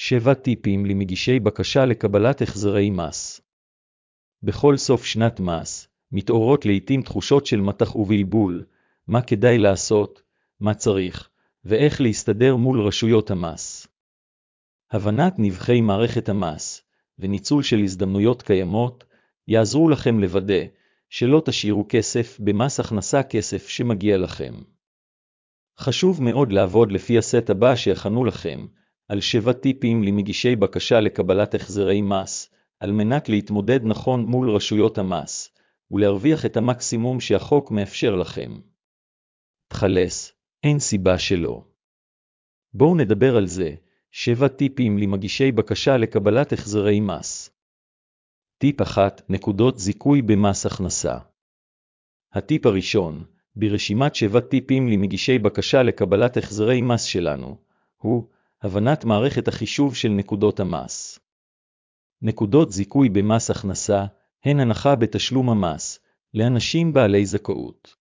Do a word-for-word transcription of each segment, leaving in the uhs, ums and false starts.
שבע טיפים למגישי בקשה לקבלת החזרי מס. בכל סוף שנת מס, מתעוררות לעתים תחושות של מתח ובלבול, מה כדאי לעשות, מה צריך, ואיך להסתדר מול רשויות המס. הבנת נבחי מערכת המס, וניצול של הזדמנויות קיימות, יעזרו לכם לוודא שלא תשאירו כסף במס הכנסה כסף שמגיע לכם. חשוב מאוד לעבוד לפי הסט הבא שהכנו לכם, על שבע טיפים למגישי בקשה לקבלת החזרי מס, על מנת להתמודד נכון מול רשויות המס, ולהרוויח את המקסימום שהחוק מאפשר לכם. תחלס, אין סיבה שלא. בואו נדבר על זה, שבע טיפים למגישי בקשה לקבלת החזרי מס. טיפ אחת, נקודות זיכוי במס הכנסה. הטיפ הראשון, ברשימת שבע טיפים למגישי בקשה לקבלת החזרי מס שלנו, הוא הבנת מערכת החישוב של נקודות המס. נקודות זיכוי במס הכנסה הן הנחה בתשלום המס לאנשים בעלי זכאות.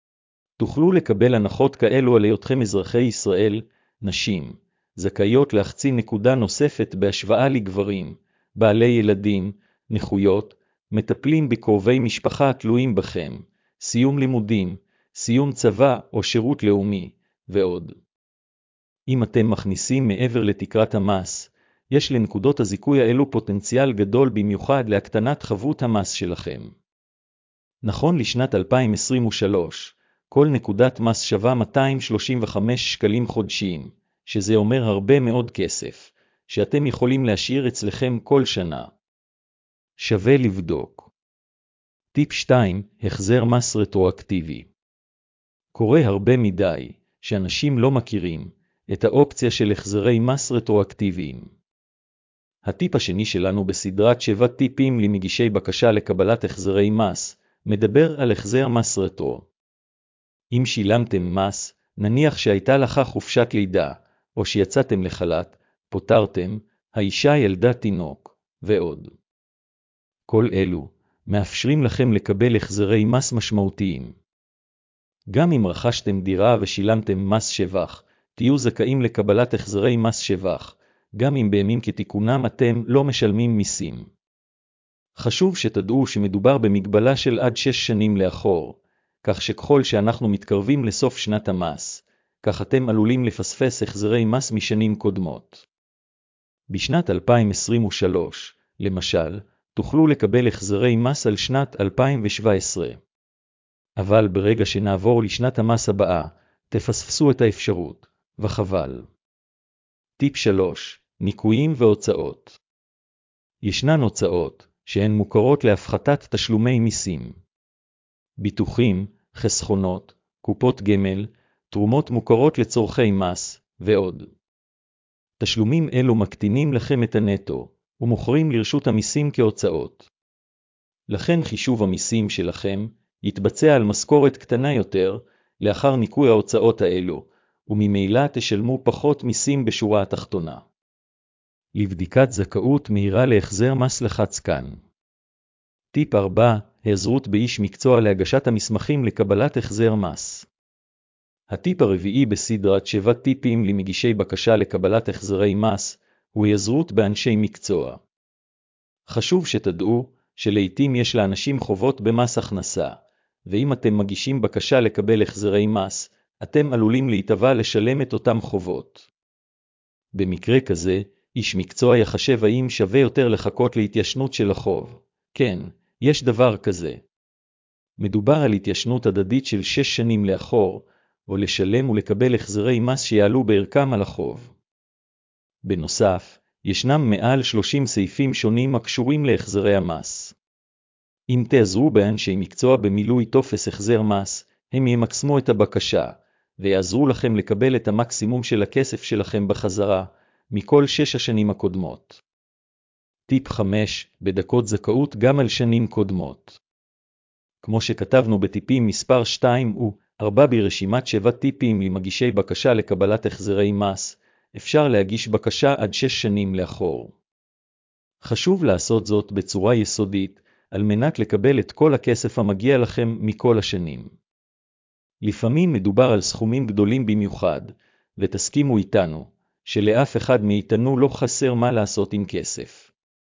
תוכלו לקבל הנחות כאלו על היותכם אזרחי ישראל, נשים, זכאיות להחצי נקודה נוספת בהשוואה לגברים, בעלי ילדים, נכויות, מטפלים בקרובי משפחה התלויים בכם, סיום לימודים, סיום צבא או שירות לאומי, ועוד. אם אתם מכניסים מעבר לתקרת המס, יש לנקודות הזיכוי האלו פוטנציאל גדול במיוחד להקטנת חבות המס שלכם. נכון לשנת אלפיים עשרים ושלוש, כל נקודת מס שווה מאתיים שלושים וחמישה שקלים חודשיים, שזה אומר הרבה מאוד כסף, שאתם יכולים להשאיר אצלכם כל שנה. שווה לבדוק. טיפ שתיים, החזר מס רטרואקטיבי. קורה הרבה מדי, שאנשים לא מכירים את האופציה של החזרי מס רטרואקטיביים. הטיפ השני שלנו בסדרת שבע טיפים למגישי בקשה לקבלת החזרי מס, מדבר על החזר מס רטרו. אם שילמתם מס, נניח שהייתה לך חופשת לידה, או שיצאתם לחל"ת, פוטרתם, האישה ילדה תינוק, ועוד. כל אלו מאפשרים לכם לקבל החזרי מס משמעותיים. גם אם רכשתם דירה ושילמתם מס שבח, תהיו זכאים לקבלת החזרי מס שבח, גם אם בימים כתיקונם אתם לא משלמים מיסים. חשוב שתדעו שמדובר במגבלה של עד שש שנים לאחור, כך שככל שאנחנו מתקרבים לסוף שנת המס, כך אתם עלולים לפספס החזרי מס משנים קודמות. בשנת אלפיים עשרים ושלוש, למשל, תוכלו לקבל החזרי מס על שנת אלפיים שבע עשרה. אבל ברגע שנעבור לשנת המס הבאה, תפספסו את האפשרות, וחבל. טיפ שלוש, ניכויים והוצאות. ישנן הוצאות שהן מוכרות להפחתת תשלומי מיסים. ביטוחים, חסכונות, קופות גמל, תרומות מוכרות לצורכי מס, ועוד. תשלומים אלו מקטינים לכם את הנטו, ומוכרים לרשות המיסים כהוצאות. לכן חישוב המיסים שלכם יתבצע על משכורת קטנה יותר, לאחר ניכוי ההוצאות האלו, וממילא תשלמו פחות מיסים בשורה התחתונה. לבדיקת זכאות מהירה להחזר מס לחץ כאן. טיפ ארבע, העזרות באיש מקצוע להגשת המסמכים לקבלת החזר מס. הטיפ הרביעי בסדרת שבע טיפים למגישי בקשה לקבלת החזרי מס, הוא העזרות באנשי מקצוע. חשוב שתדעו שלעיתים יש לאנשים חובות במס הכנסה, ואם אתם מגישים בקשה לקבל החזרי מס, אתם עלולים להיתבע לשלם את אותם חובות. במקרה כזה, איש מקצוע יחשב האם שווה יותר לחכות להתיישנות של החוב. כן, יש דבר כזה. מדובר על התיישנות הדדית של שש שנים לאחור, או לשלם ולקבל החזרי מס שיעלו בערכם על החוב. בנוסף, ישנם מעל שלושים סעיפים שונים הקשורים להחזרי המס. אם תעזרו באנשי מקצוע במילוי טופס החזר מס, הם ימקסמו את הבקשה, ויעזרו לכם לקבל את המקסימום של הכסף שלכם בחזרה, מכל שש השנים הקודמות. טיפ חמש, בדקות זכאות גם על שנים קודמות. כמו שכתבנו בטיפים מספר שתיים ו ארבע ברשימת שבע טיפים למגישי בקשה לקבלת החזרי מס, אפשר להגיש בקשה עד שש שנים לאחור. חשוב לעשות זאת בצורה יסודית, על מנת לקבל את כל הכסף המגיע לכם מכל השנים. לפעמים מדובר על סכומים גדולים במיוחד, ותסכימו איתנו, שלאף אחד מאיתנו לא חסר מה לעשות עם כסף.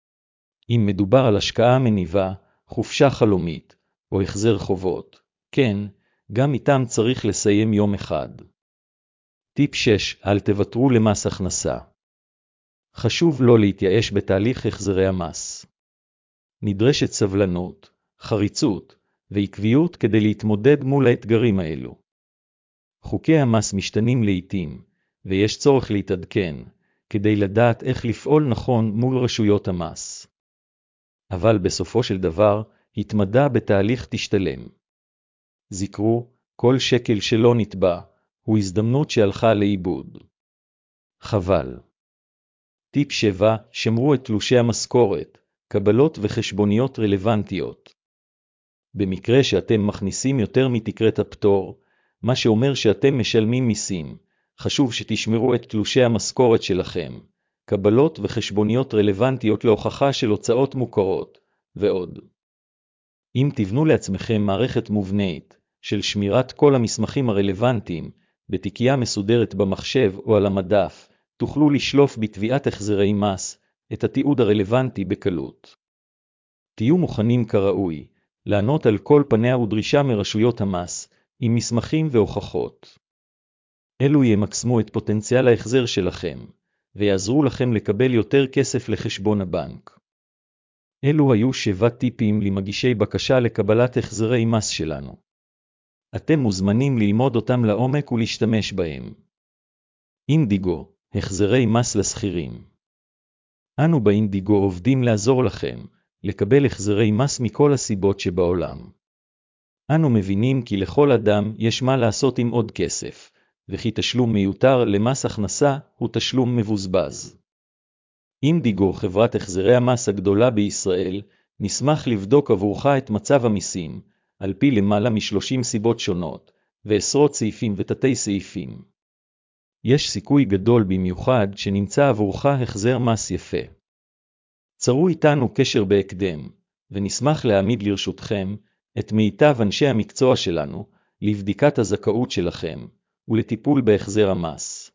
אם מדובר על השקעה מניבה, חופשה חלומית, או החזר חובות, כן, גם איתם צריך לסיים יום אחד. טיפ שש, אל תוותרו למס הכנסה. חשוב לא להתייאש בתהליך החזרי המס. נדרשת סבלנות, חריצות ועקביות כדי להתמודד מול האתגרים האלו. חוקי המס משתנים לעתים, ויש צורך להתעדכן, כדי לדעת איך לפעול נכון מול רשויות המס. אבל בסופו של דבר, התמדה בתהליך תשתלם. זכרו, כל שקל שלא נתבע, הוא הזדמנות שהלכה לאיבוד. חבל. טיפ שבע, שמרו את תלושי המשכורת, קבלות וחשבוניות רלוונטיות. במקרה שאתם מכניסים יותר מתקרת הפטור, מה שאומר שאתם משלמים מיסים, חשוב שתשמרו את תלושי המשכורת שלכם, קבלות וחשבוניות רלוונטיות להוכחה של הוצאות מוכרות, ועוד. אם תבנו לעצמכם מערכת מובנית של שמירת כל המסמכים הרלוונטיים, בתיקייה מסודרת במחשב או על המדף, תוכלו לשלוף בתביעת החזרי מס את התיעוד הרלוונטי בקלות. תהיו מוכנים כראוי, לענות על כל פניה ודרישה מרשויות המס, עם מסמכים והוכחות. אלו ימקסמו את פוטנציאל ההחזר שלכם, ויעזרו לכם לקבל יותר כסף לחשבון הבנק. אלו היו שבע טיפים למגישי בקשה לקבלת החזרי מס שלנו. אתם מוזמנים ללמוד אותם לעומק ולהשתמש בהם. אינדיגו, החזרי מס לשכירים. אנו באינדיגו עובדים לעזור לכם, לקבל החזרי מס מכל הסיבות שבעולם. אנו מבינים כי לכל אדם יש מה לעשות עם עוד כסף, וכי תשלום מיותר למס הכנסה הוא תשלום מבוזבז. אינדיגו, חברת החזרי המס הגדולה בישראל, נשמח לבדוק עבורך את מצב המיסים, על פי למעלה משלושים סיבות שונות, ועשרות סעיפים ותתי סעיפים. יש סיכוי גדול במיוחד שנמצא עבורך החזר מס יפה. צרו איתנו קשר בהקדם, ונשמח להעמיד לרשותכם את מיטב אנשי המקצוע שלנו, לבדיקת הזכאות שלכם, ולטיפול בהחזר המס.